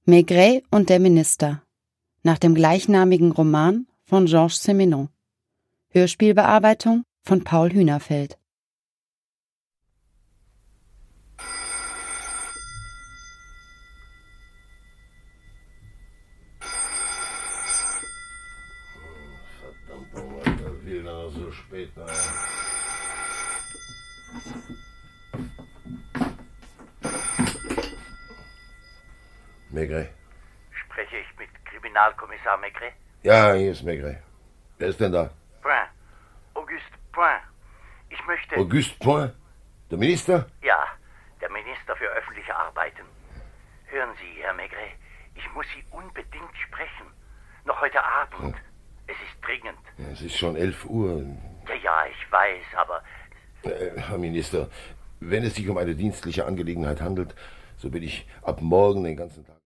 Maigret und der Minister, nach dem gleichnamigen Roman von Georges Simenon. Hörspielbearbeitung von Paul Hühnerfeld. Verdammt nochmal, da will er so spät. Maigret. Spreche ich mit Kriminalkommissar Maigret? Ja, hier ist Maigret. Wer ist denn da? Point. Auguste Point. Ich möchte... Auguste Point? Der Minister? Ja, der Minister für öffentliche Arbeiten. Hören Sie, Herr Maigret, ich muss Sie unbedingt sprechen. Noch heute Abend. Es ist dringend. Ja, es ist schon 11 Uhr. Ja, ich weiß, aber... Herr Minister, wenn es sich um eine dienstliche Angelegenheit handelt, so bin ich ab morgen den ganzen Tag...